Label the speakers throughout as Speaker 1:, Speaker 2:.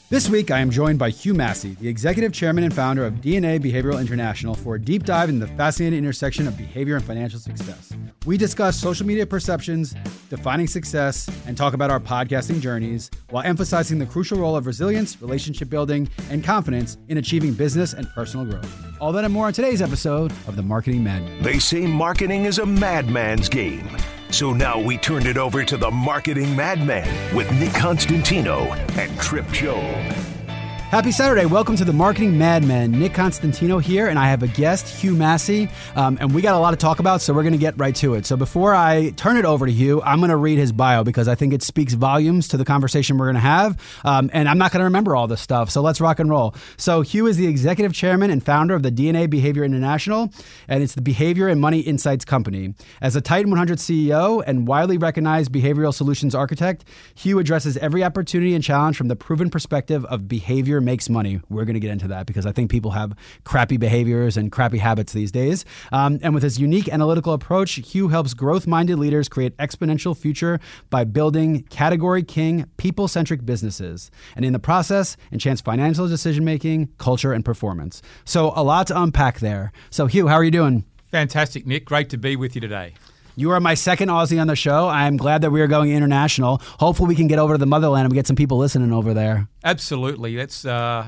Speaker 1: This week, I am joined by Hugh Massey, the executive chairman and founder of DNA Behavioral International, for a deep dive into the fascinating intersection of behavior and financial success. We discuss social media perceptions, defining success, and talk about our podcasting journeys, while emphasizing the crucial role of resilience, relationship building, and confidence in achieving business and personal growth. All that and more on today's episode of The Marketing Madman.
Speaker 2: They say marketing is a madman's game. So now we turned it over to the Marketing Madman with Nick Constantino and Trip Job.
Speaker 1: Happy Saturday. Welcome to the Marketing Madman. Nick Constantino here, and I have a guest, Hugh Massey, and we got a lot to talk about, so we're going to get right to it. So before I turn it over to Hugh, I'm going to read his bio because I think it speaks volumes to the conversation we're going to have, and I'm not going to remember all this stuff, so let's rock and roll. So Hugh is the executive chairman and founder of the DNA Behavior International, and it's the behavior and money insights company. As a Titan 100 CEO and widely recognized behavioral solutions architect, Hugh addresses every opportunity and challenge from the proven perspective of behavior makes money. We're going to get into that because I think people have crappy behaviors and crappy habits these days. And with his unique analytical approach, Hugh helps growth-minded leaders create exponential future by building category king, people-centric businesses. And in the process, enhance financial decision-making, culture, and performance. So a lot to unpack there. So Hugh, how are you doing?
Speaker 3: Fantastic, Nick. Great to be with you today.
Speaker 1: You are my second Aussie on the show. I'm glad that we are going international. Hopefully we can get over to the motherland and we get some people listening over there.
Speaker 3: Absolutely. Let's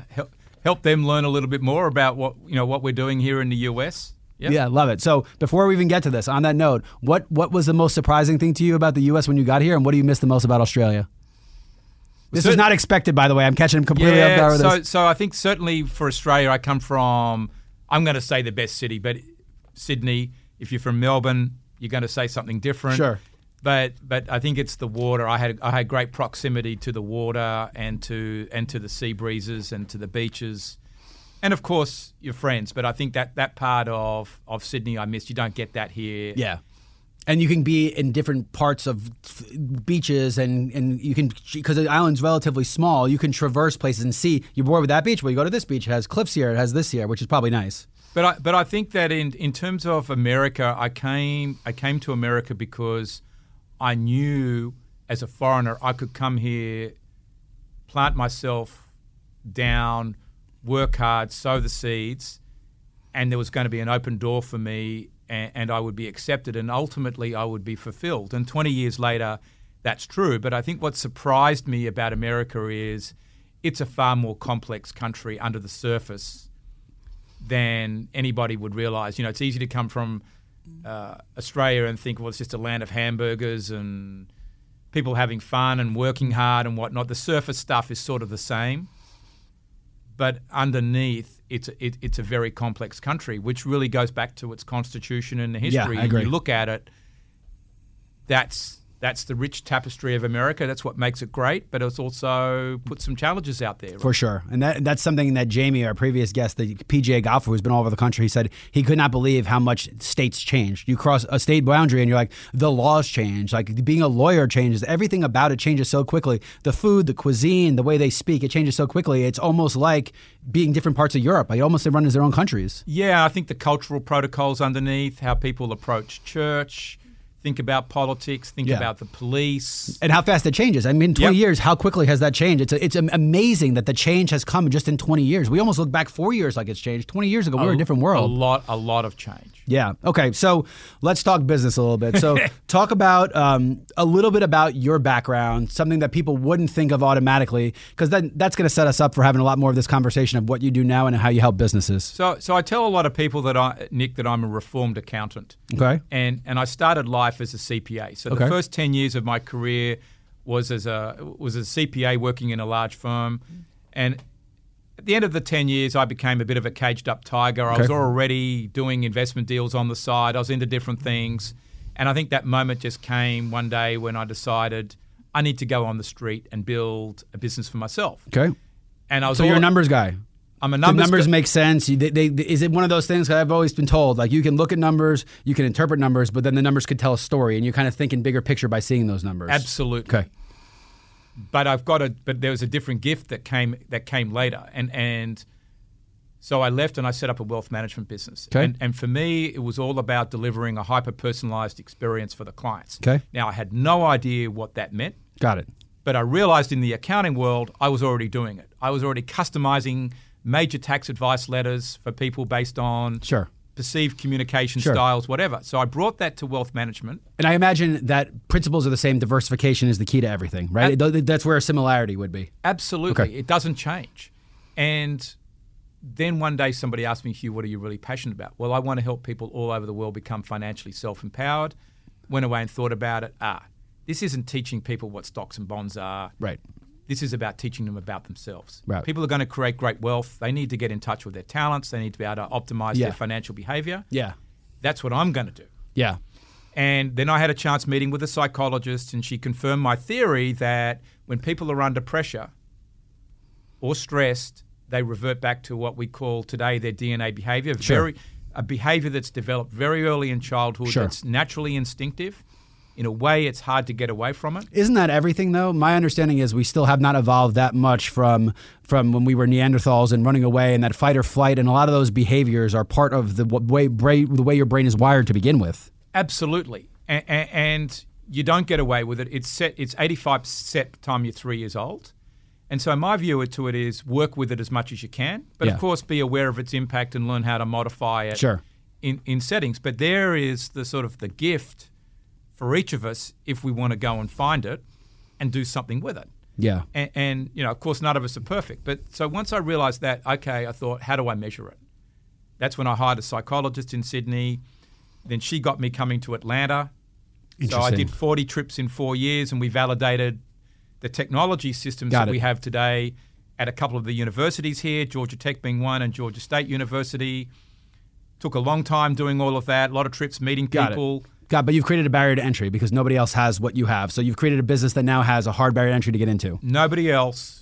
Speaker 3: help them learn a little bit more about what we're doing here in the US. Yep. Yeah,
Speaker 1: love it. So before we even get to this, on that note, what was the most surprising thing to you about the US when you got here, and what do you miss the most about Australia? This was not expected, by the way. I'm catching him completely off guard with this.
Speaker 3: So I think certainly for Australia, I come from, I'm going to say the best city, but Sydney. If you're from Melbourne, you're going to say something different.
Speaker 1: Sure.
Speaker 3: But I think it's the water. I had great proximity to the water and to the sea breezes and to the beaches. And of course your friends. But I think that part of Sydney I missed. You don't get that here.
Speaker 1: Yeah. And you can be in different parts of beaches and you can, because the island's relatively small, you can traverse places and see, you're bored with that beach? Well, you go to this beach. It has cliffs here. It has this here, which is probably nice.
Speaker 3: But I think that in terms of America, I came to America because I knew as a foreigner I could come here, plant myself down, work hard, sow the seeds, and there was going to be an open door for me, and I would be accepted, and ultimately I would be fulfilled. And 20 years later, that's true. But I think what surprised me about America is it's a far more complex country under the surface than anybody would realize. You know, it's easy to come from Australia and think, well, it's just a land of hamburgers and people having fun and working hard and whatnot. The surface stuff is sort of the same, but underneath, it's a very complex country, which really goes back to its constitution and the history.
Speaker 1: Yeah, I agree.
Speaker 3: And you look at it, that's the rich tapestry of America. That's what makes it great, but it's also put some challenges out there.
Speaker 1: For sure. And that's something that Jamie, our previous guest, the PGA golfer who's been all over the country, he said he could not believe how much states changed. You cross a state boundary and you're like, the laws change. Like being a lawyer changes. Everything about it changes so quickly. The food, the cuisine, the way they speak, it changes so quickly. It's almost like being different parts of Europe. Like almost they run as their own countries.
Speaker 3: Yeah, I think the cultural protocols underneath, how people approach church, think about politics, think about the police.
Speaker 1: And how fast it changes. I mean, in 20 years, how quickly has that changed? It's amazing that the change has come just in 20 years. We almost look back 4 years like it's changed. 20 years ago, we were a different world.
Speaker 3: A lot of change.
Speaker 1: Yeah. Okay, so let's talk business a little bit. So talk about a little bit about your background, something that people wouldn't think of automatically, because then that's going to set us up for having a lot more of this conversation of what you do now and how you help businesses.
Speaker 3: So I tell a lot of people Nick, that I'm a reformed accountant.
Speaker 1: Okay.
Speaker 3: And I started life as a CPA. So the first 10 years of my career was as a CPA working in a large firm. And at the end of the 10 years, I became a bit of a caged up tiger. I was already doing investment deals on the side. I was into different things. And I think that moment just came one day when I decided I need to go on the street and build a business for myself.
Speaker 1: Okay.
Speaker 3: And I was
Speaker 1: so you're a numbers guy.
Speaker 3: I'm a numbers guy.
Speaker 1: The numbers make sense. Is it one of those things that I've always been told, like you can look at numbers, you can interpret numbers, but then the numbers could tell a story, and you're kind of thinking bigger picture by seeing those numbers.
Speaker 3: Absolutely.
Speaker 1: Okay.
Speaker 3: But there was a different gift that came later, and so I left and I set up a wealth management business.
Speaker 1: Okay.
Speaker 3: And for me, it was all about delivering a hyper personalized experience for the clients.
Speaker 1: Okay.
Speaker 3: Now I had no idea what that meant.
Speaker 1: Got it.
Speaker 3: But I realized in the accounting world, I was already doing it. I was already customizing major tax advice letters for people based on perceived communication styles, whatever. So I brought that to wealth management.
Speaker 1: And I imagine that principles are the same. Diversification is the key to everything, right? That's where a similarity would be.
Speaker 3: Absolutely.
Speaker 1: Okay.
Speaker 3: It doesn't change. And then one day somebody asked me, Hugh, what are you really passionate about? Well, I want to help people all over the world become financially self-empowered. Went away and thought about it. This isn't teaching people what stocks and bonds are.
Speaker 1: Right.
Speaker 3: This is about teaching them about themselves.
Speaker 1: Right.
Speaker 3: People are going to create great wealth. They need to get in touch with their talents. They need to be able to optimize their financial behavior.
Speaker 1: Yeah.
Speaker 3: That's what I'm going to do.
Speaker 1: Yeah.
Speaker 3: And then I had a chance meeting with a psychologist, and she confirmed my theory that when people are under pressure or stressed, they revert back to what we call today their DNA behavior. A behavior that's developed very early in childhood that's naturally instinctive. In a way, it's hard to get away from it.
Speaker 1: Isn't that everything, though? My understanding is we still have not evolved that much from when we were Neanderthals and running away, and that fight or flight, and a lot of those behaviors are part of the way your brain is wired to begin with.
Speaker 3: Absolutely. And you don't get away with it. It's 85% set time you're 3 years old. And so my view to it is work with it as much as you can, but of course be aware of its impact and learn how to modify it in settings. But there is the sort of the gift for each of us if we want to go and find it and do something with it.
Speaker 1: Yeah.
Speaker 3: And of course, none of us are perfect. But so once I realized that, okay, I thought, how do I measure it? That's when I hired a psychologist in Sydney. Then she got me coming to Atlanta. So I did 40 trips in 4 years, and we validated the technology systems that we have today at a couple of the universities here, Georgia Tech being one and Georgia State University. Took a long time doing all of that, a lot of trips, meeting people.
Speaker 1: But you've created a barrier to entry because nobody else has what you have. So you've created a business that now has a hard barrier to entry to get into.
Speaker 3: Nobody else,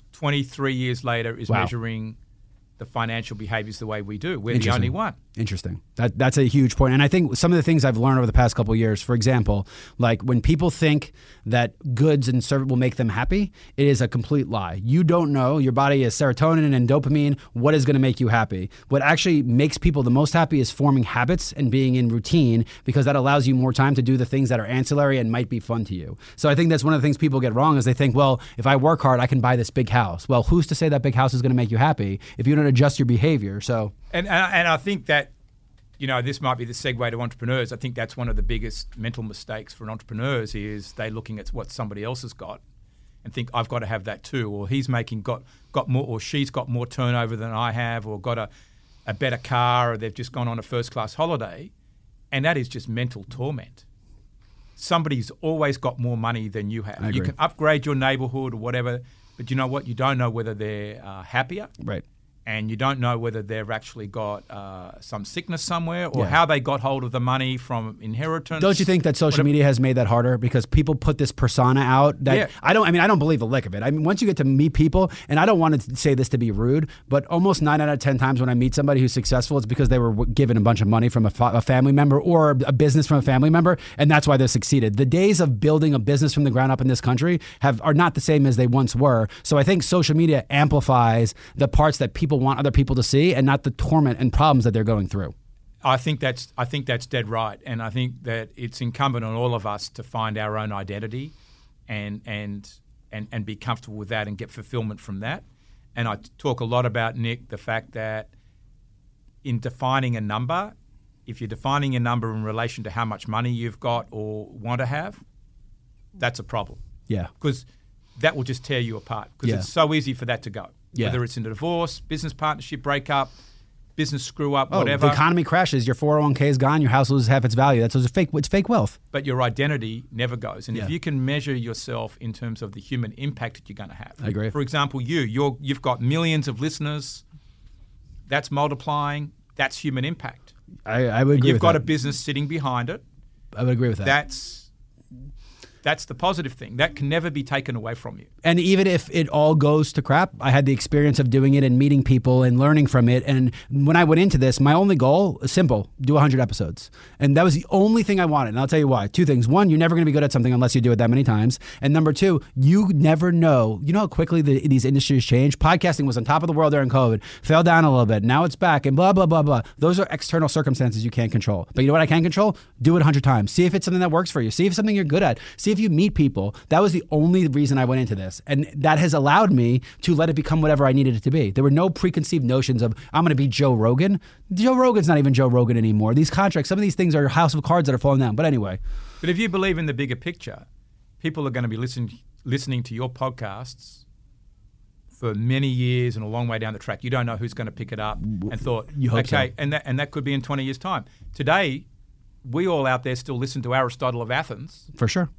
Speaker 3: 23 years later, is measuring the financial behaviors the way we do. We're the only one.
Speaker 1: Interesting. That's a huge point. And I think some of the things I've learned over the past couple of years, for example, like when people think that goods and service will make them happy, it is a complete lie. You don't know. Your body is serotonin and dopamine. What is going to make you happy? What actually makes people the most happy is forming habits and being in routine, because that allows you more time to do the things that are ancillary and might be fun to you. So I think that's one of the things people get wrong is they think, well, if I work hard, I can buy this big house. Well, who's to say that big house is going to make you happy if you don't adjust your behavior? So
Speaker 3: And I think that, this might be the segue to entrepreneurs. I think that's one of the biggest mental mistakes for entrepreneurs is they're looking at what somebody else has got and think, I've got to have that too, or he's got more, or she's got more turnover than I have, or got a better car, or they've just gone on a first-class holiday. And that is just mental torment. Somebody's always got more money than you have. You can upgrade your neighborhood or whatever, but you know what? You don't know whether they're happier.
Speaker 1: Right.
Speaker 3: And you don't know whether they've actually got some sickness somewhere or how they got hold of the money from inheritance.
Speaker 1: Don't you think that social media has made that harder because people put this persona out that I don't believe a lick of it. I mean, once you get to meet people, and I don't want to say this to be rude, but almost 9 out of 10 times when I meet somebody who's successful, it's because they were given a bunch of money from a family member or a business from a family member, and that's why they succeeded. The days of building a business from the ground up in this country are not the same as they once were. So I think social media amplifies the parts that people want other people to see and not the torment and problems that they're going through.
Speaker 3: I think that's dead right, and I think that it's incumbent on all of us to find our own identity and be comfortable with that and get fulfillment from that. And I talk a lot about, Nick, the fact that in defining a number, if you're defining a number in relation to how much money you've got or want to have, that's a problem. Yeah. Because that will just tear you apart because it's so easy for that to go. Yeah. Whether it's in a divorce, business partnership breakup, business screw up, whatever.
Speaker 1: The economy crashes, your 401k is gone, your house loses half its value. It's fake wealth.
Speaker 3: But your identity never goes. And if you can measure yourself in terms of the human impact that you're going to have.
Speaker 1: I agree.
Speaker 3: For example, you've got millions of listeners. That's multiplying. That's human impact.
Speaker 1: I would agree with that.
Speaker 3: You've got a business sitting behind it.
Speaker 1: I would agree with that.
Speaker 3: That's the positive thing. That can never be taken away from you.
Speaker 1: And even if it all goes to crap, I had the experience of doing it and meeting people and learning from it. And when I went into this, my only goal is simple: do 100 episodes. And that was the only thing I wanted. And I'll tell you why. 2 things. 1, you're never going to be good at something unless you do it that many times. And number 2, you never know. You know how quickly these industries change? Podcasting was on top of the world during COVID, fell down a little bit. Now it's back and blah, blah, blah, blah. Those are external circumstances you can't control. But you know what I can control? Do it 100 times. See if it's something that works for you. See if it's something you're good at. See if if you meet people, that was the only reason I went into this. And that has allowed me to let it become whatever I needed it to be. There were no preconceived notions of, I'm going to be Joe Rogan. Joe Rogan's not even Joe Rogan anymore. These contracts, some of these things are house of cards that are falling down. But anyway.
Speaker 3: But if you believe in the bigger picture, people are going to be listening to your podcasts for many years and a long way down the track. You don't know who's going to pick it up and thought,
Speaker 1: you hope
Speaker 3: okay,
Speaker 1: so.
Speaker 3: and that could be in 20 years' time. Today, we all out there still listen to Aristotle of Athens.
Speaker 1: For sure.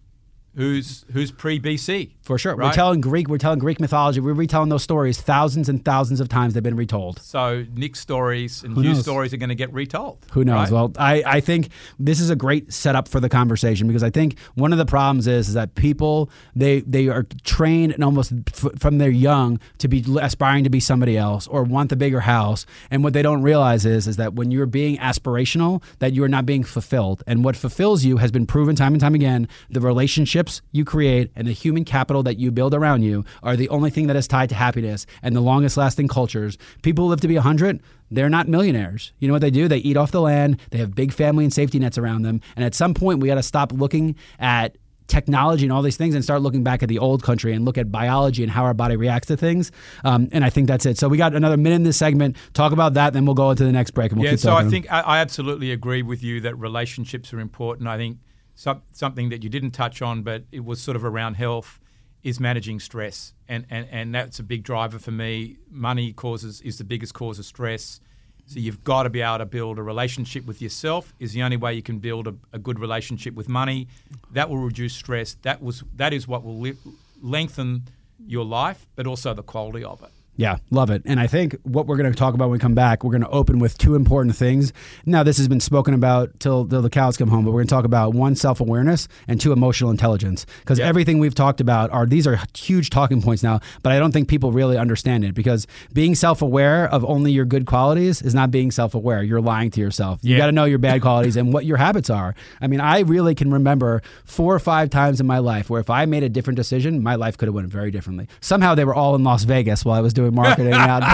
Speaker 3: Who's pre-BC.
Speaker 1: For sure.
Speaker 3: Right?
Speaker 1: We're telling Greek mythology. We're retelling those stories thousands and thousands of times. They've been retold.
Speaker 3: So Nick's stories and
Speaker 1: Who
Speaker 3: Hugh's
Speaker 1: knows?
Speaker 3: stories are going to get retold.
Speaker 1: Who knows?
Speaker 3: Right?
Speaker 1: Well, I think this is a great setup for the conversation, because I think one of the problems is that people, they are trained and almost from their young to be aspiring to be somebody else or want the bigger house. And what they don't realize is that when you're being aspirational, that you are not being fulfilled. And what fulfills you has been proven time and time again. The relationships you create and the human capital that you build around you are the only thing that is tied to happiness and the longest lasting cultures. People who live to be 100, they're not millionaires. You know what they do? They eat off the land. They have big family and safety nets around them. And at some point, we got to stop looking at technology and all these things and start looking back at the old country and look at biology and how our body reacts to things. And I think that's it. So we got another minute in this segment. Talk about that, then we'll go into the next break and we'll keep talking.
Speaker 3: I think I absolutely agree with you that relationships are important. I think something that you didn't touch on, but it was sort of around health, is managing stress. And that's a big driver for me. Money is the biggest cause of stress. So you've got to be able to build a relationship with yourself is the only way you can build a good relationship with money. That will reduce stress. That is what will lengthen your life, but also the quality of it.
Speaker 1: Yeah, love it. And I think what we're going to talk about when we come back, we're going to open with two important things. Now, this has been spoken about till the cows come home, but we're going to talk about one, self-awareness, and two, emotional intelligence. Because everything we've talked about these are huge talking points now, but I don't think people really understand it, because being self-aware of only your good qualities is not being self-aware. You're lying to yourself. You got to know your bad qualities and what your habits are. I mean, I really can remember 4 or 5 times in my life where if I made a different decision, my life could have went very differently. Somehow they were all in Las Vegas while I was doing marketing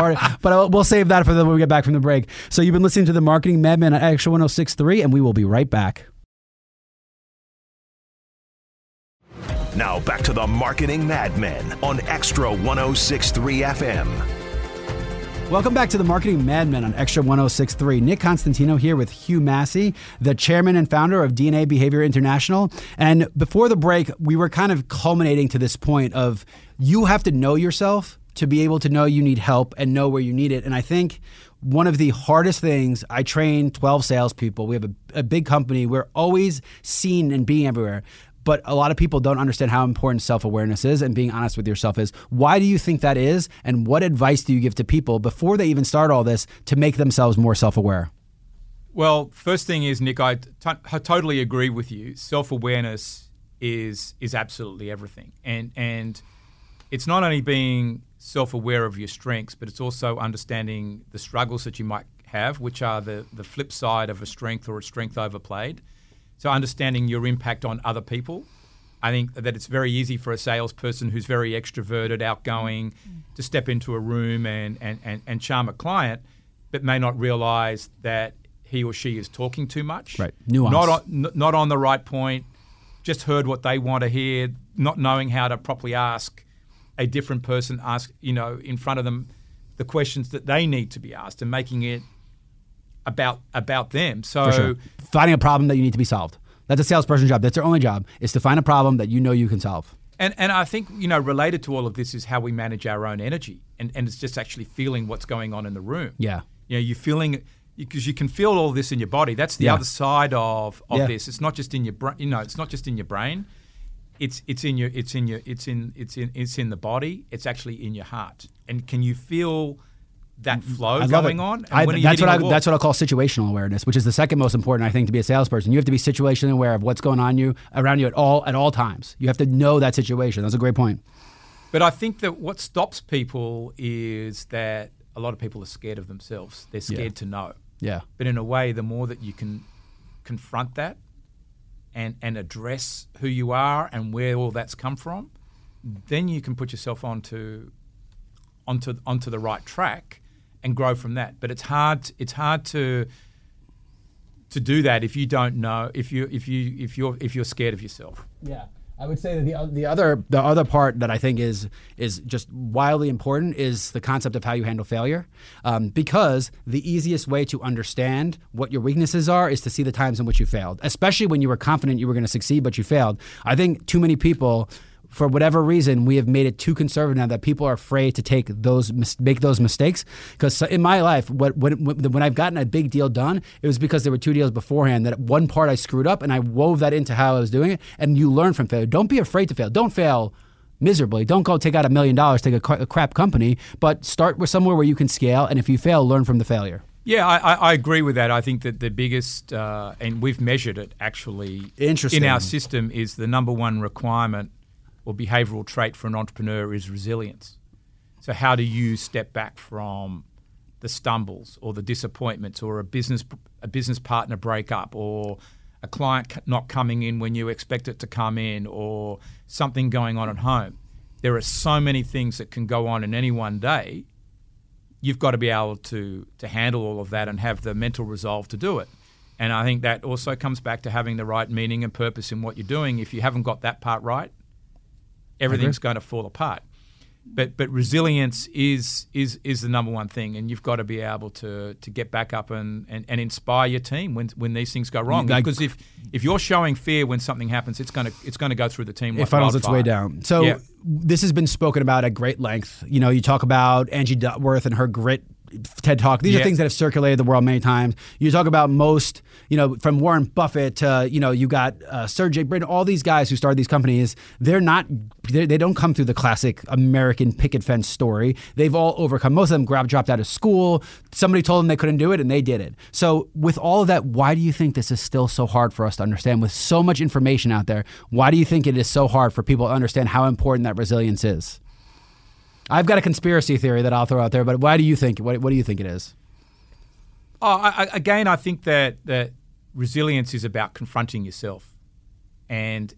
Speaker 1: but we'll save that for when we get back from the break. So you've been listening to the Marketing Madman on Extra 106.3, and we will be right back.
Speaker 2: Now back to the Marketing Madmen on Extra 106.3 FM.
Speaker 1: Welcome back to the Marketing Madmen on Extra 106.3. Nick Constantino here with Hugh Massey, the chairman and founder of DNA Behavior International. And before the break, we were kind of culminating to this point of you have to know yourself to be able to know you need help and know where you need it. And I think one of the hardest things, I train 12 salespeople. We have a big company. We're always seen and being everywhere. But a lot of people don't understand how important self-awareness is and being honest with yourself is. Why do you think that is? And what advice do you give to people before they even start all this to make themselves more self-aware?
Speaker 3: Well, first thing is, Nick, I totally agree with you. Self-awareness is absolutely everything. And it's not only being self-aware of your strengths, but it's also understanding the struggles that you might have, which are the flip side of a strength or a strength overplayed. So understanding your impact on other people. I think that it's very easy for a salesperson who's very extroverted, outgoing, to step into a room and charm a client, but may not realize that he or she is talking too much.
Speaker 1: Right. Nuance.
Speaker 3: Not on the right point, just heard what they want to hear, not knowing how to properly ask a different person, in front of them the questions that they need to be asked and making it about them. So
Speaker 1: For sure. Finding a problem that you need to be solved. That's a salesperson's job. That's their only job, is to find a problem that you know you can solve.
Speaker 3: And I think, related to all of this is how we manage our own energy. And it's just actually feeling what's going on in the room.
Speaker 1: Yeah.
Speaker 3: You're feeling, because you can feel all this in your body. That's the other side of this. It's not just in your brain. It's not just in your brain. It's in the body. It's actually in your heart. And can you feel that flow going on?
Speaker 1: That's what I call situational awareness, which is the second most important, I think, to be a salesperson. You have to be situationally aware of what's going on around you at all times. You have to know that situation. That's a great point.
Speaker 3: But I think that what stops people is that a lot of people are scared of themselves. They're scared to know.
Speaker 1: Yeah.
Speaker 3: But in a way, the more that you can confront that and address who you are and where all that's come from, then you can put yourself onto the right track and grow from that. But it's hard to do that if you don't know, if you're scared of yourself.
Speaker 1: Yeah. I would say that the other part that I think is just wildly important is the concept of how you handle failure, because the easiest way to understand what your weaknesses are is to see the times in which you failed, especially when you were confident you were going to succeed but you failed. I think too many people, for whatever reason, we have made it too conservative now that people are afraid to make those mistakes. Because in my life, when I've gotten a big deal done, it was because there were 2 deals beforehand that one part I screwed up and I wove that into how I was doing it. And you learn from failure. Don't be afraid to fail. Don't fail miserably. Don't go take out $1 million, take a crap company, but start with somewhere where you can scale. And if you fail, learn from the failure.
Speaker 3: Yeah, I agree with that. I think that the biggest, and we've measured it actually in our system, is the number one requirement or behavioral trait for an entrepreneur is resilience. So how do you step back from the stumbles or the disappointments or a business partner breakup or a client not coming in when you expect it to come in or something going on at home? There are so many things that can go on in any one day. You've got to be able to handle all of that and have the mental resolve to do it. And I think that also comes back to having the right meaning and purpose in what you're doing. If you haven't got that part right, everything's going to fall apart. But resilience is the number one thing, and you've got to be able to get back up and inspire your team when these things go wrong. Because if you're showing fear when something happens, it's going to go through the team like
Speaker 1: it funnels
Speaker 3: wildfire.
Speaker 1: its way down. So this has been spoken about at great length. You know, you talk about Angie Duckworth and her grit TED Talk. These are things that have circulated the world many times. You talk about most, from Warren Buffett to, you got Sergey Brin, all these guys who started these companies. They don't come through the classic American picket fence story. They've all overcome. Most of them dropped out of school. Somebody told them they couldn't do it and they did it. So with all of that, why do you think this is still so hard for us to understand? With so much information out there, why do you think it is so hard for people to understand how important that resilience is? I've got a conspiracy theory that I'll throw out there, but why do you think? What do you think it is?
Speaker 3: I think that resilience is about confronting yourself, and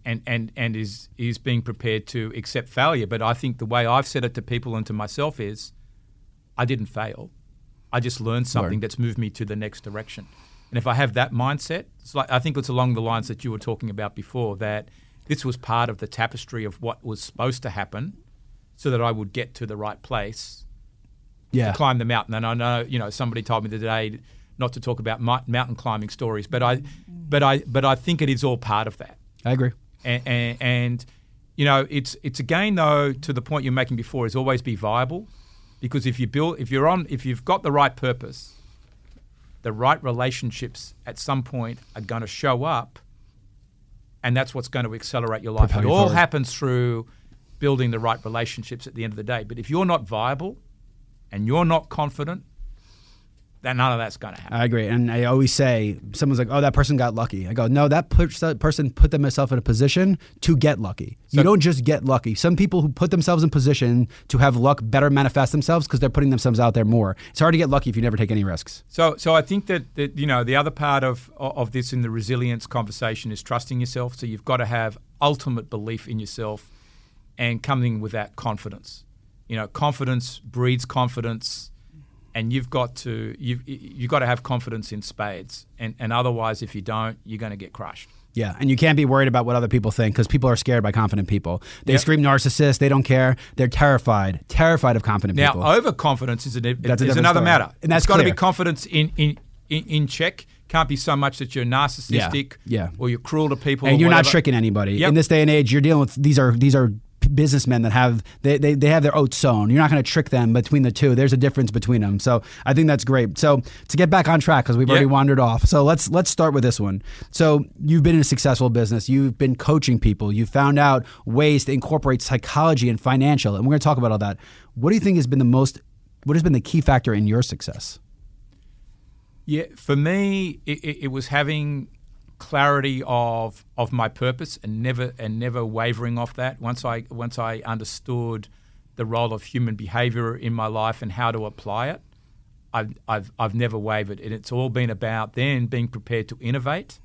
Speaker 3: is being prepared to accept failure. But I think the way I've said it to people and to myself is, I didn't fail. I just learned something that's moved me to the next direction. And if I have that mindset, I think it's along the lines that you were talking about before, that this was part of the tapestry of what was supposed to happen, so that I would get to the right place to climb the mountain. And I know, somebody told me today not to talk about mountain climbing stories, but I think it is all part of that.
Speaker 1: I agree.
Speaker 3: And it's again though, to the point you're making before, is always be viable, because if you've got the right purpose, the right relationships at some point are going to show up, and that's what's going to accelerate your life. It all happens through building the right relationships at the end of the day. But if you're not viable and you're not confident, then none of that's going to happen.
Speaker 1: I agree. And I always say, someone's like, oh, that person got lucky. I go, no, that person put themselves in a position to get lucky. You don't just get lucky. Some people who put themselves in position to have luck better manifest themselves because they're putting themselves out there more. It's hard to get lucky if you never take any risks.
Speaker 3: So I think that the other part of this in the resilience conversation is trusting yourself. So you've got to have ultimate belief in yourself and coming with that confidence. Confidence breeds confidence, and you've got to have confidence in spades. And otherwise, if you don't, you're going to get crushed.
Speaker 1: Yeah, and you can't be worried about what other people think, because people are scared by confident people. They scream narcissist. They don't care. They're terrified of confident people.
Speaker 3: Now, overconfidence is another matter. And that's got to be confidence in check. Can't be so much that you're narcissistic or you're cruel to people.
Speaker 1: And you're not tricking anybody. In this day and age, you're dealing with these are businessmen that have their oats sown. You're not going to trick them between the two. There's a difference between them. So I think that's great. So to get back on track, because we've already wandered off. So let's start with this one. So you've been in a successful business. You've been coaching people. You've found out ways to incorporate psychology and financial. And we're going to talk about all that. What do you think has been the key factor in your success?
Speaker 3: Yeah, for me, it was having clarity of my purpose and never wavering off that. Once I understood the role of human behavior in my life and how to apply it, I've never wavered. And it's all been about then being prepared to innovate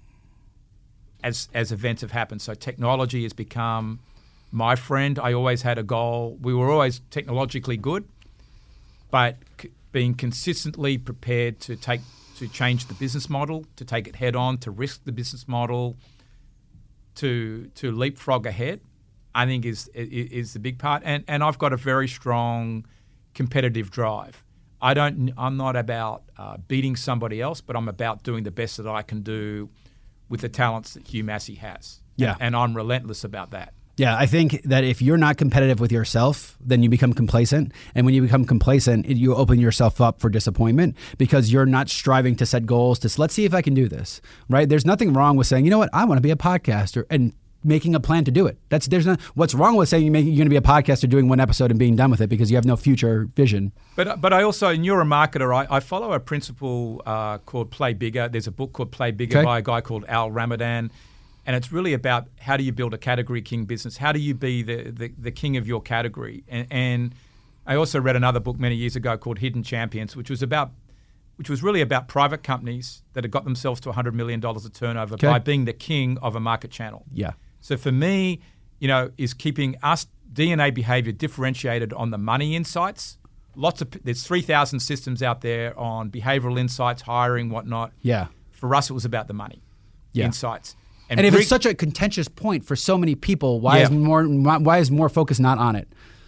Speaker 3: as events have happened. So technology has become my friend. I always had a goal. We were always technologically good, but being consistently prepared to change the business model, to take it head on, to risk the business model, to leapfrog ahead. I think is the big part. And I've got a very strong competitive drive. I'm not about beating somebody else, but I'm about doing the best that I can do with the talents that Hugh Massey has.
Speaker 1: Yeah.
Speaker 3: And I'm relentless about that.
Speaker 1: Yeah, I think that if you're not competitive with yourself, then you become complacent. And when you become complacent, you open yourself up for disappointment because you're not striving to set goals to, let's see if I can do this, right? There's nothing wrong with saying, you know what, I want to be a podcaster and making a plan to do it. What's wrong with saying you're going to be a podcaster doing one episode and being done with it because you have no future vision.
Speaker 3: But I also, and you're a marketer, I follow a principle called Play Bigger. There's a book called Play Bigger by a guy called Al Ramadan. And it's really about how do you build a category king business? How do you be the king of your category? And I also read another book many years ago called Hidden Champions, which was really about private companies that had got themselves to $100 million of turnover by being the king of a market channel.
Speaker 1: Yeah.
Speaker 3: So for me, is keeping us DNA behavior differentiated on the money insights. There's 3,000 systems out there on behavioral insights, hiring, whatnot.
Speaker 1: Yeah.
Speaker 3: For us, it was about the money insights.
Speaker 1: And if it's such a contentious point for so many people, why is more focus not on it?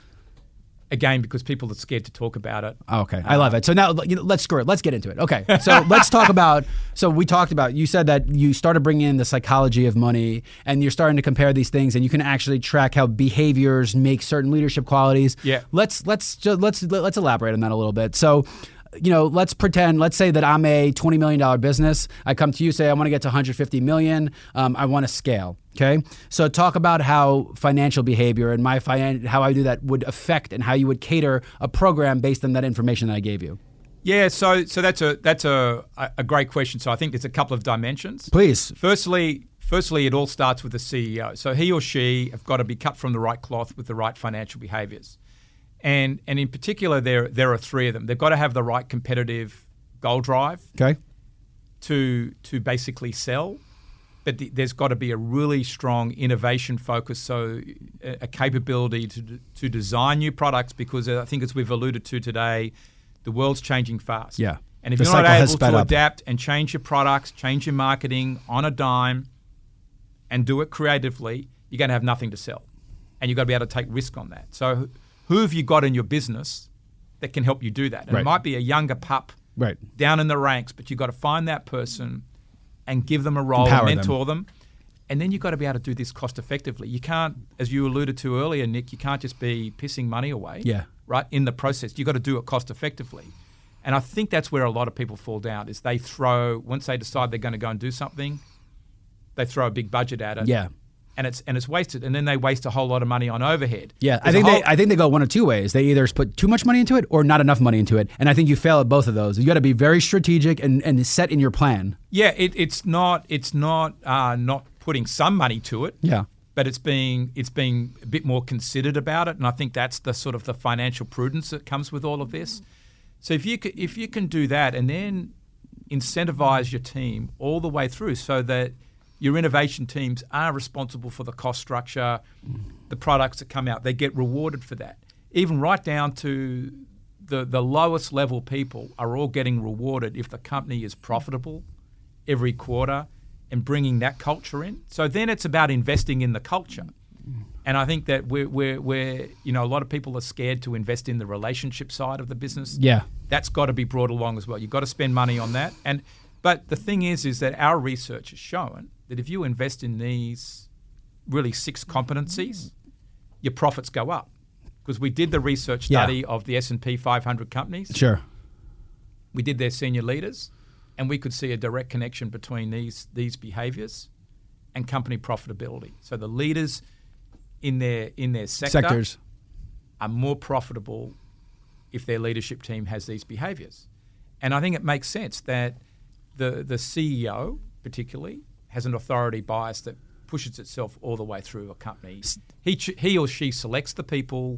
Speaker 3: Again, because people are scared to talk about it.
Speaker 1: Oh, okay, I love it. So now let's screw it. Let's get into it. Okay, so let's talk about. So we talked about. You said that you started bringing in the psychology of money, and you're starting to compare these things, and you can actually track how behaviors make certain leadership qualities.
Speaker 3: Yeah.
Speaker 1: Let's elaborate on that a little bit. So, let's say that I'm a $20 million business. I come to you, say I want to get to $150 million. I want to scale. Okay. So talk about how financial behavior and how I do that would affect and how you would cater a program based on that information that I gave you.
Speaker 3: Yeah. So that's a great question. So I think there's a couple of dimensions.
Speaker 1: Please.
Speaker 3: Firstly, it all starts with the CEO. So he or she have got to be cut from the right cloth with the right financial behaviors. And in particular, there are three of them. They've got to have the right competitive goal drive to basically sell. But there's got to be a really strong innovation focus, so a capability to design new products because I think as we've alluded to today, the world's changing fast.
Speaker 1: Yeah.
Speaker 3: And if you're not able to adapt and change your products, change your marketing on a dime and do it creatively, you're going to have nothing to sell. And you've got to be able to take risk on that. So who have you got in your business that can help you do that? And it might be a younger pup down in the ranks, but you've got to find that person and give them a role, mentor them. And then you've got to be able to do this cost effectively. You can't, as you alluded to earlier, Nick, you can't just be pissing money away right, in the process. You've got to do it cost effectively. And I think that's where a lot of people fall down is once they decide they're going to go and do something, they throw a big budget at it.
Speaker 1: Yeah.
Speaker 3: And it's wasted, and then they waste a whole lot of money on overhead.
Speaker 1: Yeah, I think they go one of two ways. They either put too much money into it or not enough money into it, and I think you fail at both of those. You got to be very strategic and set in your plan.
Speaker 3: Yeah, it's not putting some money to it.
Speaker 1: Yeah,
Speaker 3: but it's being a bit more considered about it, and I think that's the sort of the financial prudence that comes with all of this. So if you can do that, and then incentivize your team all the way through, so that your innovation teams are responsible for the cost structure, the products that come out. They get rewarded for that. Even right down to the lowest level people are all getting rewarded if the company is profitable every quarter and bringing that culture in. So then it's about investing in the culture. And I think that we're a lot of people are scared to invest in the relationship side of the business.
Speaker 1: Yeah.
Speaker 3: That's got to be brought along as well. You've got to spend money on that. But the thing is that our research has shown that if you invest in these really 6 competencies, your profits go up. Because we did the research study of the S&P 500 companies.
Speaker 1: Sure.
Speaker 3: We did their senior leaders, and we could see a direct connection between these behaviors and company profitability. So the leaders in their sectors are more profitable if their leadership team has these behaviors. And I think it makes sense that the CEO, particularly, has an authority bias that pushes itself all the way through a company. He or she selects the people,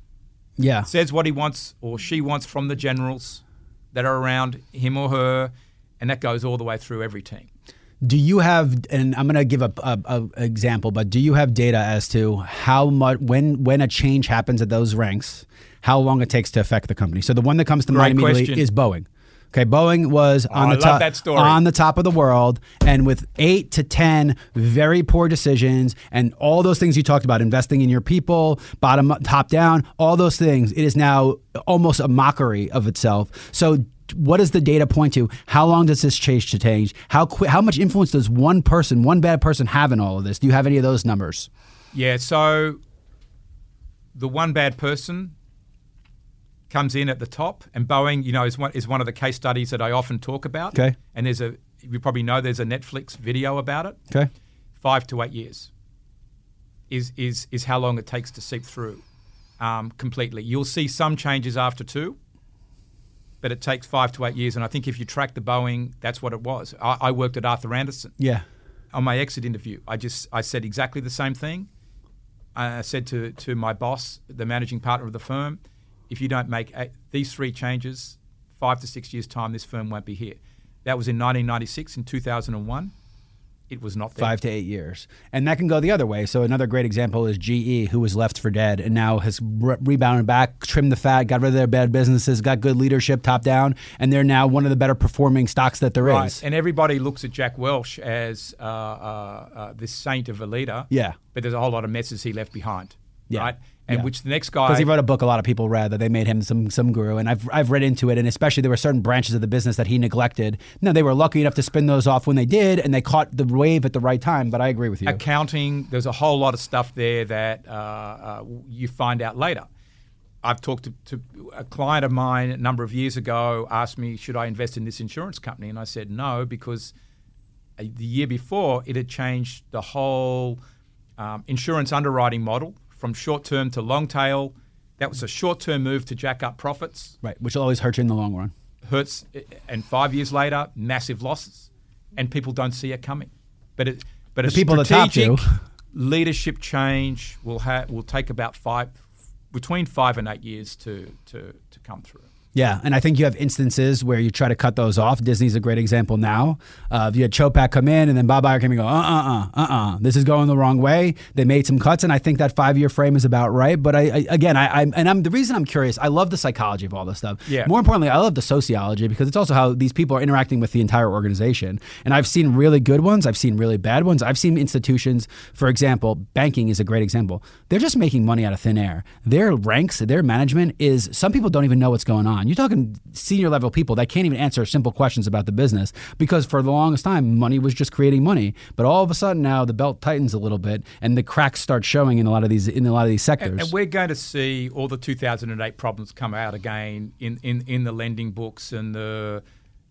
Speaker 3: says what he wants or she wants from the generals that are around him or her, and that goes all the way through every team.
Speaker 1: Do you have, and I'm going to give a example, but do you have data as to how much, when a change happens at those ranks, how long it takes to affect the company? So the one that comes to mind immediately is Boeing. Okay, Boeing was on the
Speaker 3: I love
Speaker 1: top
Speaker 3: that story.
Speaker 1: on the top of the world, and with 8 to 10 very poor decisions and all those things you talked about, investing in your people, bottom up, top down, all those things, it is now almost a mockery of itself. So what does the data point to? How long does this change to change? How much influence does one bad person have in all of this? Do you have any of those numbers?
Speaker 3: Yeah, so the one bad person comes in at the top, and Boeing, is one of the case studies that I often talk about.
Speaker 1: Okay.
Speaker 3: And you probably know there's a Netflix video about it.
Speaker 1: Okay.
Speaker 3: 5 to 8 years is how long it takes to seep through completely. You'll see some changes after 2, but it takes 5 to 8 years. And I think if you track the Boeing, that's what it was. I worked at Arthur Andersen.
Speaker 1: Yeah.
Speaker 3: On my exit interview, I said exactly the same thing. I said to my boss, the managing partner of the firm, if you don't make these 3 changes, 5 to 6 years' time, this firm won't be here. That was in 1996. In 2001, it was not there.
Speaker 1: 5 to 8 years. And that can go the other way. So another great example is GE, who was left for dead and now has rebounded back, trimmed the fat, got rid of their bad businesses, got good leadership top down, and they're now one of the better performing stocks that there is.
Speaker 3: And everybody looks at Jack Welch as this saint of a leader.
Speaker 1: Yeah.
Speaker 3: But there's a whole lot of messes he left behind.
Speaker 1: Yeah.
Speaker 3: Right? And which the next guy...
Speaker 1: Because he wrote a book a lot of people read that they made him some guru. And I've read into it, and especially there were certain branches of the business that he neglected. No, they were lucky enough to spin those off when they did, and they caught the wave at the right time, but I agree with you.
Speaker 3: Accounting, there's a whole lot of stuff there that you find out later. I've talked to a client of mine a number of years ago, asked me, should I invest in this insurance company? And I said no, because the year before, it had changed the whole insurance underwriting model from short-term to long-tail. That was a short-term move to jack up profits.
Speaker 1: Right, which will always hurt you in the long run.
Speaker 3: Hurts, and 5 years later, massive losses, and people don't see it coming. But a
Speaker 1: people at the top do.
Speaker 3: Leadership change will take about between 5 and 8 years to come through.
Speaker 1: Yeah, and I think you have instances where you try to cut those off. Disney's a great example now. You had Chopak come in, and then Bob Iger came and go, this is going the wrong way. They made some cuts, and I think that 5-year frame is about right. But the reason I'm curious, I love the psychology of all this stuff.
Speaker 3: Yeah.
Speaker 1: More importantly, I love the sociology, because it's also how these people are interacting with the entire organization. And I've seen really good ones. I've seen really bad ones. I've seen institutions, for example, banking is a great example. They're just making money out of thin air. Their ranks, their management is, some people don't even know what's going on. You're talking senior level people that can't even answer simple questions about the business, because for the longest time, money was just creating money. But all of a sudden now the belt tightens a little bit and the cracks start showing in a lot of these sectors.
Speaker 3: And we're going to see all the 2008 problems come out again in the lending books, and the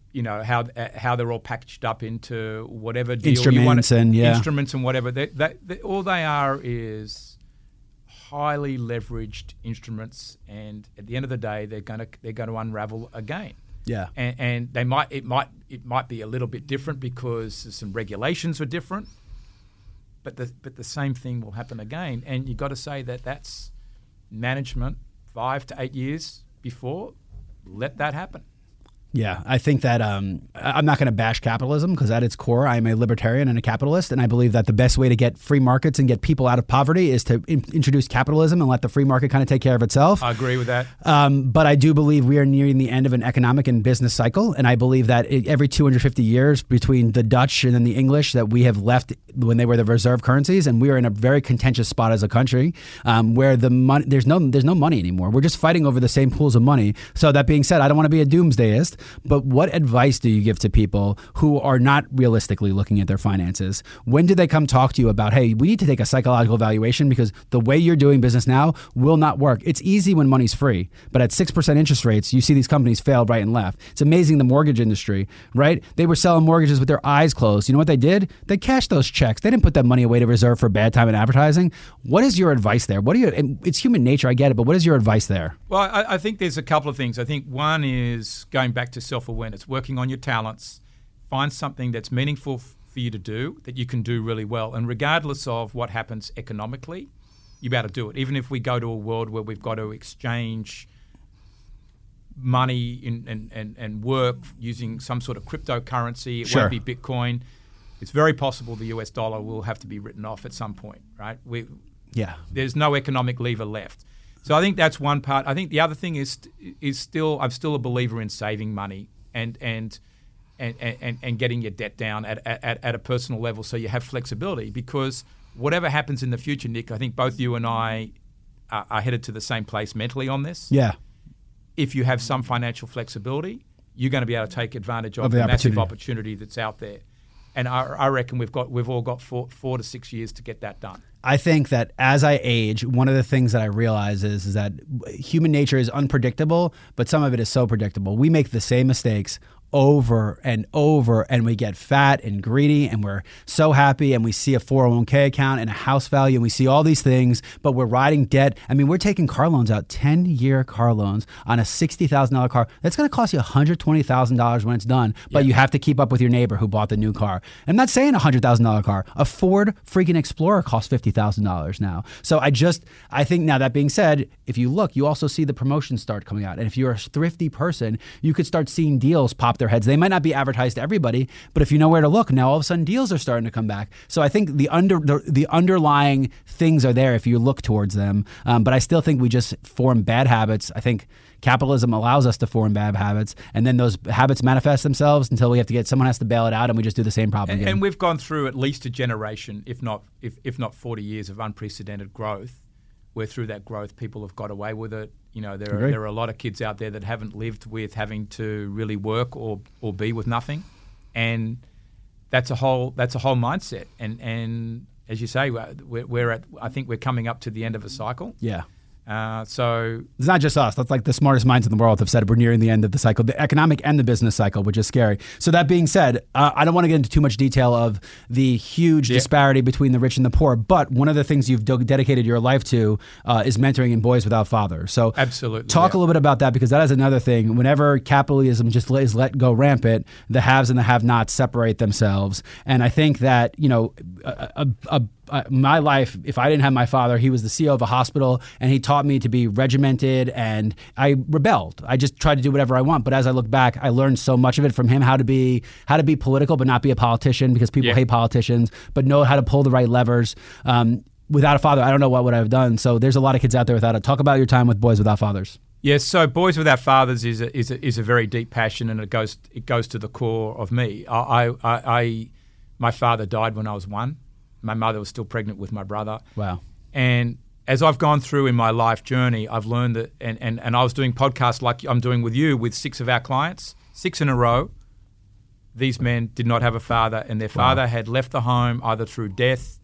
Speaker 3: how they're all packaged up into whatever deal
Speaker 1: instruments
Speaker 3: instruments and whatever. All they are is highly leveraged instruments, and at the end of the day, they're going to unravel again.
Speaker 1: Yeah,
Speaker 3: and it might be a little bit different because some regulations are different, but the same thing will happen again. And you've got to say that's management 5 to 8 years before. Let that happen.
Speaker 1: Yeah, I think that I'm not going to bash capitalism, because at its core, I'm a libertarian and a capitalist, and I believe that the best way to get free markets and get people out of poverty is to introduce capitalism and let the free market kind of take care of itself.
Speaker 3: I agree with that.
Speaker 1: But I do believe we are nearing the end of an economic and business cycle, and I believe that every 250 years between the Dutch and then the English, that we have left when they were the reserve currencies, and we are in a very contentious spot as a country where the money, there's no money anymore. We're just fighting over the same pools of money. So that being said, I don't want to be a doomsdayist, but what advice do you give to people who are not realistically looking at their finances? When do they come talk to you about, hey, we need to take a psychological evaluation because the way you're doing business now will not work? It's easy when money's free, but at 6% interest rates, you see these companies fail right and left. It's amazing, the mortgage industry, right? They were selling mortgages with their eyes closed. You know what they did? They cashed those checks. They didn't put that money away to reserve for bad time in advertising. What is your advice there? It's human nature, I get it, but what is your advice there?
Speaker 3: Well, I think there's a couple of things. I think one is going back to self-awareness, working on your talents, find something that's meaningful for you to do, that you can do really well. And regardless of what happens economically, you better do it. Even if we go to a world where we've got to exchange money and work using some sort of cryptocurrency, it won't be Bitcoin. It's very possible the US dollar will have to be written off at some point, right? There's no economic lever left. So I think that's one part. I think the other thing is still, I'm still a believer in saving money and getting your debt down at a personal level so you have flexibility. Because whatever happens in the future, Nick, I think both you and I are headed to the same place mentally on this.
Speaker 1: Yeah.
Speaker 3: If you have some financial flexibility, you're going to be able to take advantage of
Speaker 1: the
Speaker 3: the massive opportunity that's out there. And I reckon we've all got 4 to 6 years to get that done.
Speaker 1: I think that as I age, one of the things that I realize is that human nature is unpredictable, but some of it is so predictable. We make the same mistakes over and over, and we get fat and greedy, and we're so happy, and we see a 401k account and a house value, and we see all these things, but we're riding debt. I mean, we're taking car loans out, 10-year car loans on a $60,000 car. That's going to cost you $120,000 when it's done, but you have to keep up with your neighbor who bought the new car. I'm not saying a $100,000 car. A Ford freaking Explorer costs $50,000 now. So I think now, that being said, if you look, you also see the promotions start coming out. And if you're a thrifty person, you could start seeing deals pop their heads. They might not be advertised to everybody, but if you know where to look, now all of a sudden deals are starting to come back. So I think the underlying things are there if you look towards them. But I still think we just form bad habits. I think capitalism allows us to form bad habits, and then those habits manifest themselves until we have to someone has to bail it out, and we just do the same problem again.
Speaker 3: And we've gone through at least a generation, if not 40 years of unprecedented growth, where through that growth people have got away with it. You know, there are a lot of kids out there that haven't lived with having to really work or be with nothing, and that's a whole mindset. And as you say, I think we're coming up to the end of a cycle.
Speaker 1: Yeah.
Speaker 3: So
Speaker 1: it's not just us. That's like the smartest minds in the world have said we're nearing the end of the cycle, the economic and the business cycle, which is scary. So that being said, I don't want to get into too much detail of the huge disparity between the rich and the poor, but one of the things you've dedicated your life to is mentoring in Boys Without Fathers. So
Speaker 3: absolutely,
Speaker 1: talk a little bit about that, because that is another thing. Whenever capitalism just is let go rampant, the haves and the have-nots separate themselves. And I think that, my life, if I didn't have my father, he was the CEO of a hospital, and he taught me to be regimented, and I rebelled. I just tried to do whatever I want. But as I look back, I learned so much of it from him, how to be political but not be a politician, because people hate politicians, but know how to pull the right levers. Without a father, I don't know what would I have done. So there's a lot of kids out there without it. Talk about your time with Boys Without Fathers.
Speaker 3: Yes, so Boys Without Fathers is a very deep passion, and it goes to the core of me. My father died when I was 1. My mother was still pregnant with my brother.
Speaker 1: Wow.
Speaker 3: And as I've gone through in my life journey, I've learned that, and I was doing podcasts like I'm doing with you with 6 of our clients, 6 in a row. These men did not have a father, and their father had left the home either through death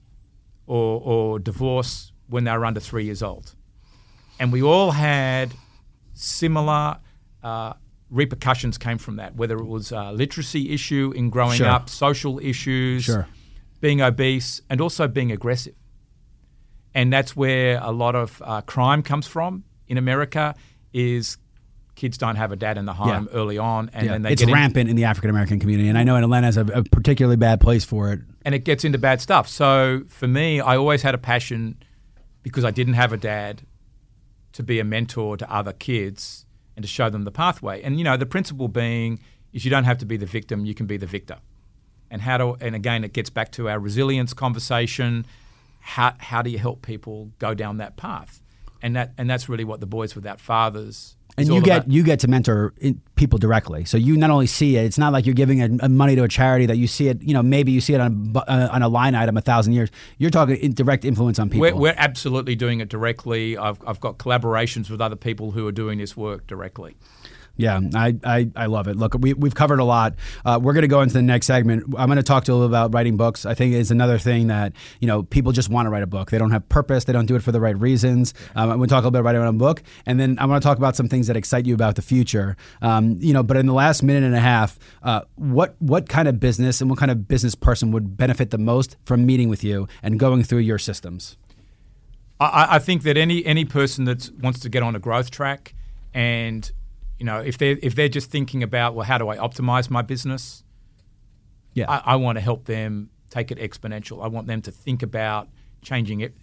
Speaker 3: or divorce when they were under 3 years old. And we all had similar repercussions came from that, whether it was a literacy issue in growing up, social issues, being obese, and also being aggressive. And that's where a lot of crime comes from in America, is kids don't have a dad in the home early on. And then it's
Speaker 1: rampant in the African-American community. And I know Atlanta is a particularly bad place for it.
Speaker 3: And it gets into bad stuff. So for me, I always had a passion, because I didn't have a dad, to be a mentor to other kids and to show them the pathway. And, the principle being is you don't have to be the victim, you can be the victor. And again, it gets back to our resilience conversation. How do you help people go down that path? And that's really what the Boys Without Fathers is all about.
Speaker 1: You get to mentor people directly. So you not only see it, it's not like you're giving money to a charity that you see it, maybe you see it on a line item 1,000 years. You're talking direct influence on people.
Speaker 3: We're absolutely doing it directly. I've got collaborations with other people who are doing this work directly.
Speaker 1: Yeah, I love it. Look, we've covered a lot. We're going to go into the next segment. I'm going to talk to you a little about writing books. I think it's another thing that, people just want to write a book. They don't have purpose. They don't do it for the right reasons. I'm going to talk a little bit about writing a book, and then I want to talk about some things that excite you about the future. But in the last minute and a half, what kind of business and what kind of business person would benefit the most from meeting with you and going through your systems?
Speaker 3: I think that any person that wants to get on a growth track, and if they're just thinking about, well, how do I optimize my business? Yeah, I want to help them take it exponential. I want them to think about changing it,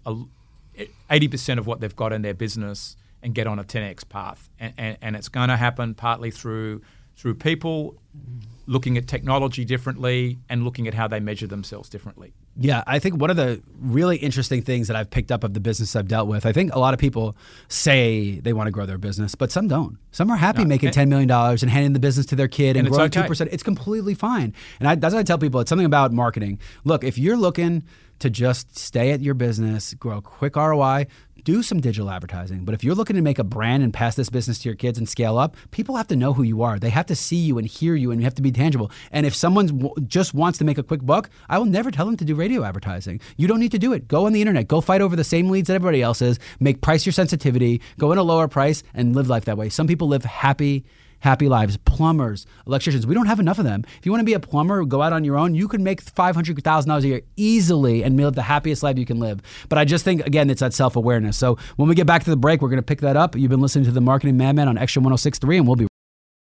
Speaker 3: 80% of what they've got in their business and get on a 10x path. And it's going to happen partly through people looking at technology differently, and looking at how they measure themselves differently.
Speaker 1: Yeah, I think one of the really interesting things that I've picked up of the business I've dealt with, I think a lot of people say they want to grow their business, but some don't. Some are happy making $10 million and handing the business to their kid and growing 2%. It's completely fine. And that's what I tell people. It's something about marketing. Look, if you're looking to just stay at your business, grow quick ROI, do some digital advertising. But if you're looking to make a brand and pass this business to your kids and scale up, people have to know who you are. They have to see you and hear you, and you have to be tangible. And if someone just wants to make a quick buck, I will never tell them to do radio advertising. You don't need to do it. Go on the internet. Go fight over the same leads that everybody else is. Price your sensitivity. Go in a lower price and live life that way. Some people live happy lives. Plumbers, electricians, we don't have enough of them. If you want to be a plumber, go out on your own, you can make $500,000 a year easily and live the happiest life you can live. But I just think, again, it's that self-awareness. So when we get back to the break, we're going to pick that up. You've been listening to the Marketing Madman on Extra 106.3, and we'll be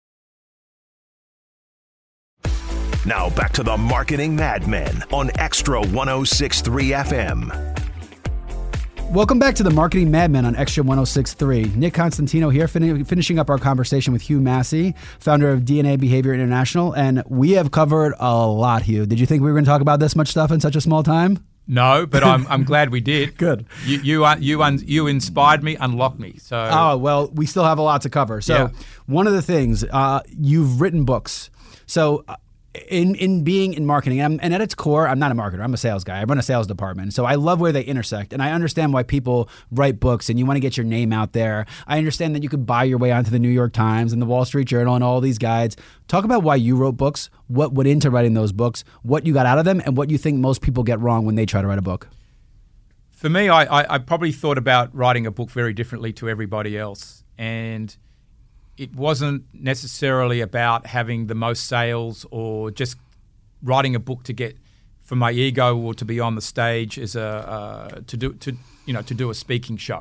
Speaker 2: now back to the Marketing Madmen on Extra 106.3 FM.
Speaker 1: Welcome back to the Marketing Madmen on Extra 106.3. Nick Constantino here, finishing up our conversation with Hugh Massey, founder of DNA Behavior International. And we have covered a lot, Hugh. Did you think we were going to talk about this much stuff in such a small time?
Speaker 3: No, but I'm glad we did.
Speaker 1: Good.
Speaker 3: You inspired me, unlocked me. So.
Speaker 1: Oh, well, we still have a lot to cover. So one of the things, you've written books. So in being in marketing, and at its core, I'm not a marketer. I'm a sales guy. I run a sales department. So I love where they intersect. And I understand why people write books and you want to get your name out there. I understand that you could buy your way onto the New York Times and the Wall Street Journal and all these guides. Talk about why you wrote books, what went into writing those books, what you got out of them, and what you think most people get wrong when they try to write a book.
Speaker 3: For me, I probably thought about writing a book very differently to everybody else. And it wasn't necessarily about having the most sales or just writing a book to get for my ego or to be on the stage as to do a speaking show.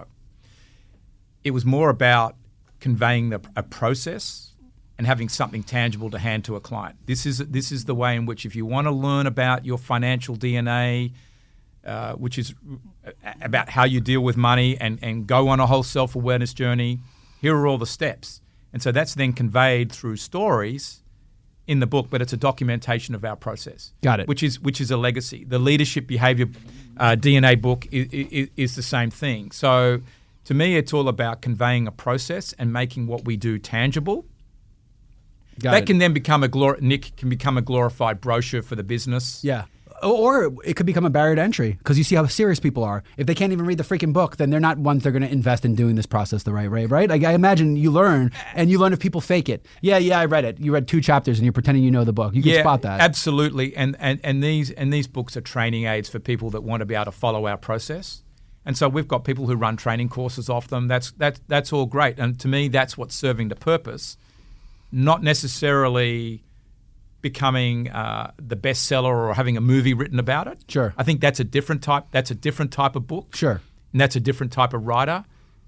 Speaker 3: It was more about conveying a process and having something tangible to hand to a client. This is the way in which, if you want to learn about your financial DNA, which is about how you deal with money and go on a whole self-awareness journey, here are all the steps. And so that's then conveyed through stories in the book, but it's a documentation of our process.
Speaker 1: Got it.
Speaker 3: Which is a legacy. The Leadership Behavior DNA book is the same thing. So to me, it's all about conveying a process and making what we do tangible. Can then become Nick can become a glorified brochure for the business.
Speaker 1: Yeah. Or it could become a barrier to entry because you see how serious people are. If they can't even read the freaking book, then they're not ones they're going to invest in doing this process the right way, right? Like I imagine you learn if people fake it. Yeah, I read it. You read 2 chapters and you're pretending you know the book. You can spot that.
Speaker 3: Absolutely. And these books are training aids for people that want to be able to follow our process. And so we've got people who run training courses off them. That's all great. And to me, that's what's serving the purpose, not necessarily becoming the bestseller or having a movie written about it.
Speaker 1: Sure.
Speaker 3: I think that's a different type. That's a different type of book.
Speaker 1: Sure.
Speaker 3: And that's a different type of writer.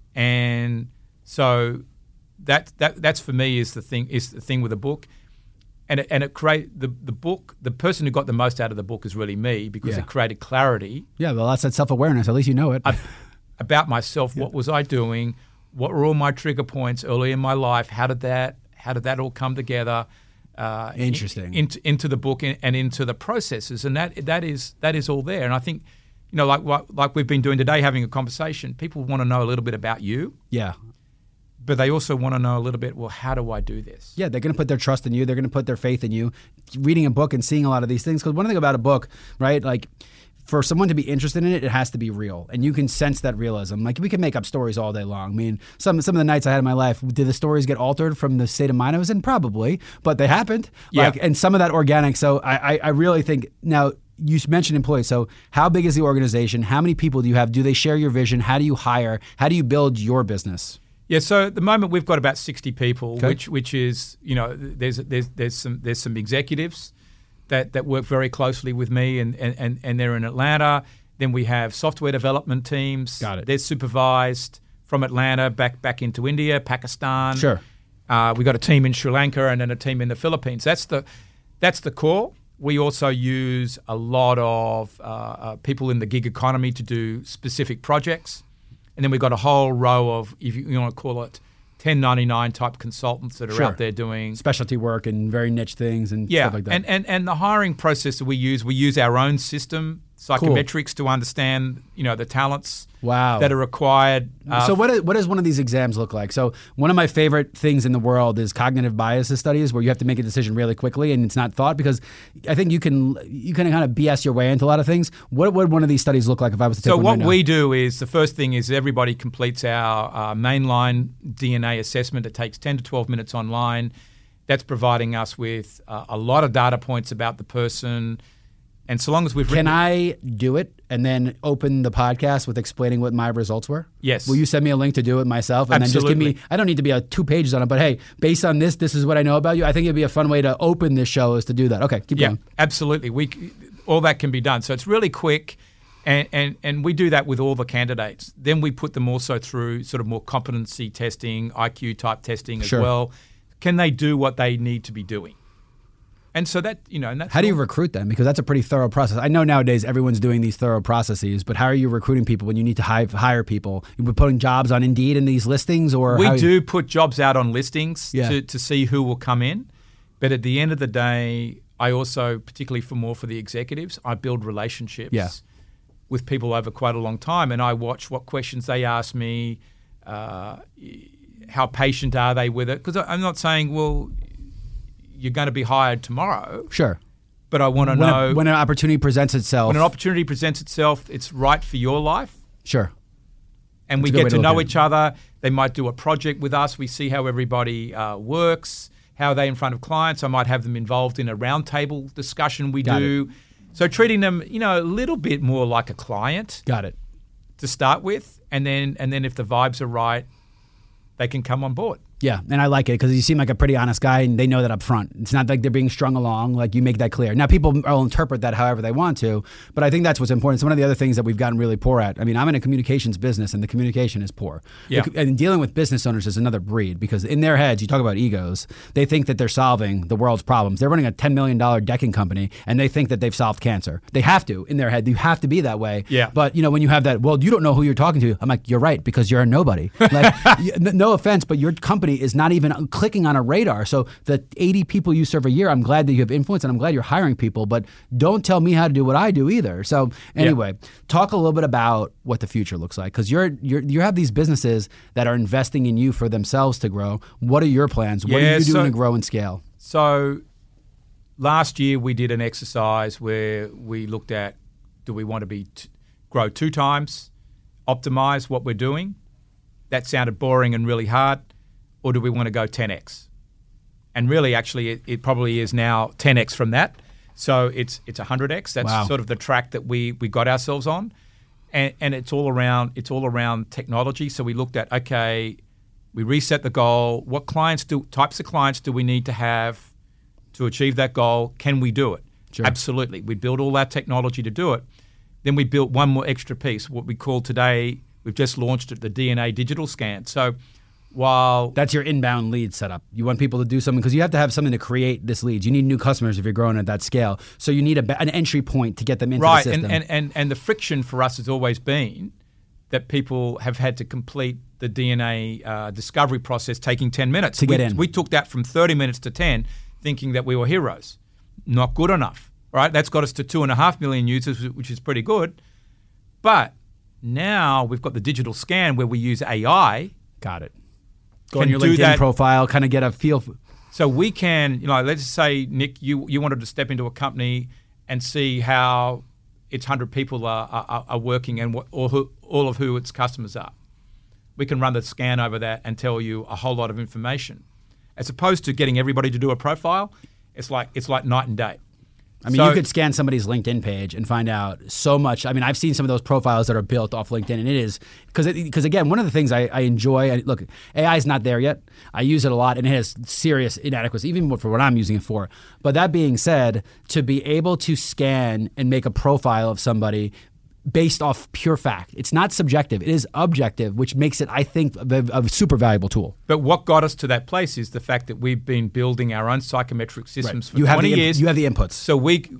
Speaker 3: And so that's for me is the thing with a book. And it create the book. The person who got the most out of the book is really me because it created clarity.
Speaker 1: Yeah, well, that's that self-awareness. At least you know it.
Speaker 3: About myself. What was I doing? What were all my trigger points early in my life? How did that all come together?
Speaker 1: Interesting.
Speaker 3: Into the book and into the processes, and that is all there. And I think, like we've been doing today, having a conversation. People want to know a little bit about you.
Speaker 1: Yeah.
Speaker 3: But they also want to know a little bit. Well, how do I do this?
Speaker 1: Yeah, they're going to put their trust in you. They're going to put their faith in you. Reading a book and seeing a lot of these things. Because one thing about a book, right? Like, for someone to be interested in it, it has to be real. And you can sense that realism. Like, we can make up stories all day long. I mean, some of the nights I had in my life, did the stories get altered from the state of mind I was in? Probably. But they happened.
Speaker 3: Yeah.
Speaker 1: And some of that organic. So I really think, now, you mentioned employees. So how big is the organization? How many people do you have? Do they share your vision? How do you hire? How do you build your business?
Speaker 3: Yeah, so at the moment we've got about 60 people, which is, there's some executives that work very closely with me and they're in Atlanta. Then we have software development teams.
Speaker 1: Got it.
Speaker 3: They're supervised from Atlanta back into India, Pakistan.
Speaker 1: Sure.
Speaker 3: We got a team in Sri Lanka and then a team in the Philippines. That's the core. We also use a lot of people in the gig economy to do specific projects. And then we've got a whole row of, if you want to call it, 1099 type consultants that are
Speaker 1: Sure.
Speaker 3: out there doing
Speaker 1: specialty work and very niche things and
Speaker 3: yeah,
Speaker 1: stuff like that.
Speaker 3: and the hiring process that we use our own system, psychometrics, to understand the talents
Speaker 1: Wow.
Speaker 3: that are required.
Speaker 1: So what does one of these exams look like? So one of my favorite things in the world is cognitive biases studies, where you have to make a decision really quickly and it's not thought, because I think you can kind of BS your way into a lot of things. What would one of these studies look like if I was to take one
Speaker 3: what
Speaker 1: right now?
Speaker 3: we do is, the first thing is everybody completes our mainline DNA assessment. It takes 10 to 12 minutes online. That's providing us with a lot of data points about the person. And so long as we've
Speaker 1: Can I do it and then open the podcast with explaining what my results were?
Speaker 3: Yes.
Speaker 1: Will you send me a link to do it myself? And
Speaker 3: Absolutely.
Speaker 1: then just give me, I don't need to be 2 pages on it, but hey, based on this is what I know about you. I think it'd be a fun way to open this show is to do that. Okay, keep going.
Speaker 3: Absolutely. All that can be done. So it's really quick, and we do that with all the candidates. Then we put them also through sort of more competency testing, IQ type testing as
Speaker 1: Sure.
Speaker 3: well. Can they do what they need to be doing? And so that, and that's
Speaker 1: How do you recruit them? Because that's a pretty thorough process. I know nowadays everyone's doing these thorough processes, but how are you recruiting people when you need to hire people? You're putting jobs on Indeed in these listings, or
Speaker 3: we do put jobs out on listings
Speaker 1: Yeah.
Speaker 3: to see who will come in. But at the end of the day, I also, particularly for the executives, I build relationships with people over quite a long time, and I watch what questions they ask me, how patient are they with it. Because I'm not saying, well, you're going to be hired tomorrow.
Speaker 1: Sure.
Speaker 3: But I want to know
Speaker 1: when an opportunity presents itself.
Speaker 3: when an opportunity presents itself, it's right for your life.
Speaker 1: Sure.
Speaker 3: And
Speaker 1: That's a
Speaker 3: we
Speaker 1: good
Speaker 3: get
Speaker 1: way
Speaker 3: to
Speaker 1: to
Speaker 3: know
Speaker 1: look at it.
Speaker 3: each other. They might do a project with us. We see how everybody works, how are they in front of clients. I might have them involved in a roundtable discussion we
Speaker 1: Got
Speaker 3: do. So treating them, a little bit more like a client
Speaker 1: Got it.
Speaker 3: to start with, and then if the vibes are right, they can come on board.
Speaker 1: Yeah, and I like it because you seem like a pretty honest guy, and they know that up front. It's not like they're being strung along. Like, you make that clear. Now, people will interpret that however they want to, but I think that's what's important. It's one of the other things that we've gotten really poor at. I mean, I'm in a communications business, and the communication is poor.
Speaker 3: Yeah.
Speaker 1: And dealing with business owners is another breed, because in their heads, you talk about egos, they think that they're solving the world's problems. They're running a $10 million decking company, and they think that they've solved cancer. They have to, in their head. You have to be that way.
Speaker 3: Yeah.
Speaker 1: But, when you have that, well, you don't know who you're talking to. I'm like, you're right, because you're a nobody. Like, no offense, but your company is not even clicking on a radar. So the 80 people you serve a year, I'm glad that you have influence, and I'm glad you're hiring people, but don't tell me how to do what I do either. So anyway, talk a little bit about what the future looks like, because you have these businesses that are investing in you for themselves to grow. What are your plans? What are you doing to grow and scale?
Speaker 3: So last year we did an exercise where we looked at, do we want to grow 2 times, optimize what we're doing? That sounded boring and really hard. Or do we want to go 10x? And really, actually, it probably is now 10x from that. So it's 100x. That's sort of the track that we got ourselves on, and it's all around technology. So we looked at, okay, we reset the goal. What types of clients do we need to have to achieve that goal? Can we do it?
Speaker 1: Sure.
Speaker 3: Absolutely. We built all that technology to do it. Then we built one more extra piece, what we call today, we've just launched it, the DNA digital scan. So while
Speaker 1: that's your inbound lead setup, you want people to do something, because you have to have something to create this leads. You need new customers if you're growing at that scale. So you need an entry point to get them into the system.
Speaker 3: And the friction for us has always been that people have had to complete the DNA discovery process, taking 10 minutes
Speaker 1: to get in.
Speaker 3: We took that from 30 minutes to 10, thinking that we were heroes. Not good enough, right? That's got us to 2.5 million users, which is pretty good. But now we've got the digital scan where we use AI.
Speaker 1: Got it. Go on your LinkedIn profile, kind of get a feel for.
Speaker 3: So we can, let's say, Nick, you wanted to step into a company and see how its 100 people are working and all of who its customers are. We can run the scan over that and tell you a whole lot of information. As opposed to getting everybody to do a profile, it's like night and day.
Speaker 1: I mean, you could scan somebody's LinkedIn page and find out so much. I mean, I've seen some of those profiles that are built off LinkedIn, and it is because again, one of the things I enjoy. Look, AI is not there yet. I use it a lot, and it has serious inadequacies, even for what I'm using it for. But that being said, to be able to scan and make a profile of somebody based off pure fact, it's not subjective; it is objective, which makes it, I think, a super valuable tool.
Speaker 3: But what got us to that place is the fact that we've been building our own psychometric systems for 20 years.
Speaker 1: You have the inputs.
Speaker 3: So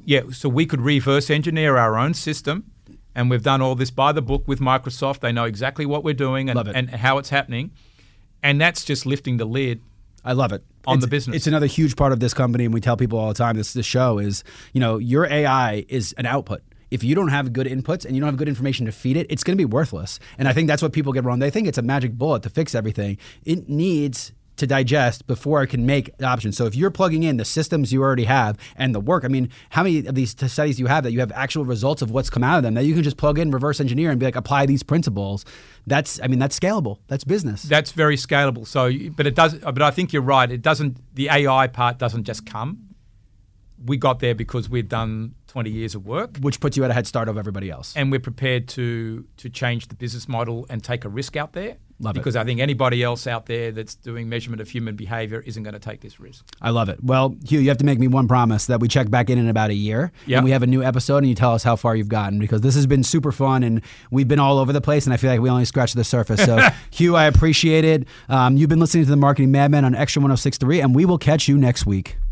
Speaker 3: we could reverse engineer our own system, and we've done all this by the book with Microsoft. They know exactly what we're doing and how it's happening. And that's just lifting the lid.
Speaker 1: I love it.
Speaker 3: On the business.
Speaker 1: It's another huge part of this company, and we tell people all the time, this show is, your AI is an output. If you don't have good inputs and you don't have good information to feed it, it's going to be worthless. And I think that's what people get wrong. They think it's a magic bullet to fix everything. It needs to digest before it can make options. So if you're plugging in the systems you already have and the work, how many of these studies do you have that you have actual results of what's come out of them that you can just plug in, reverse engineer, and be like, apply these principles? That's scalable. That's business.
Speaker 3: That's very scalable. So, but I think you're right. The AI part doesn't just come. We got there because we'd done 20 years of work.
Speaker 1: Which puts you at a head start of everybody else.
Speaker 3: And we're prepared to change the business model and take a risk out there.
Speaker 1: Love it.
Speaker 3: Because I think anybody else out there that's doing measurement of human behavior isn't going to take this risk.
Speaker 1: I love it. Well, Hugh, you have to make me one promise that we check back in about a year and we have a new episode and you tell us how far you've gotten, because this has been super fun and we've been all over the place and I feel like we only scratched the surface. So Hugh, I appreciate it. You've been listening to the Marketing Madmen on Extra 106.3 and we will catch you next week.